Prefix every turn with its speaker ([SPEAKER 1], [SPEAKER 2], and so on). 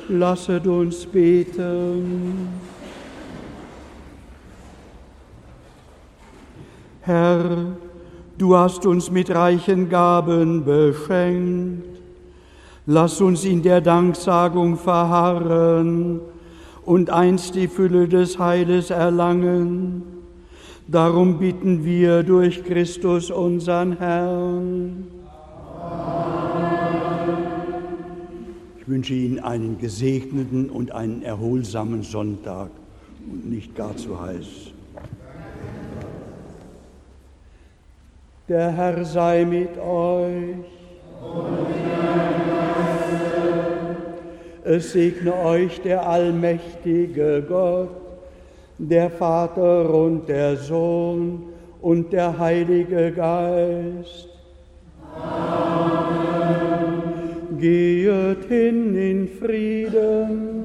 [SPEAKER 1] Lasset uns beten. Herr, du hast uns mit reichen Gaben beschenkt. Lass uns in der Danksagung verharren und einst die Fülle des Heiles erlangen. Darum bitten wir durch Christus unseren Herrn. Ich wünsche Ihnen einen gesegneten und einen erholsamen Sonntag und nicht gar zu heiß. Der Herr sei mit euch. Es segne euch der allmächtige Gott, der Vater und der Sohn und der Heilige Geist. Amen. Gehet hin in Frieden.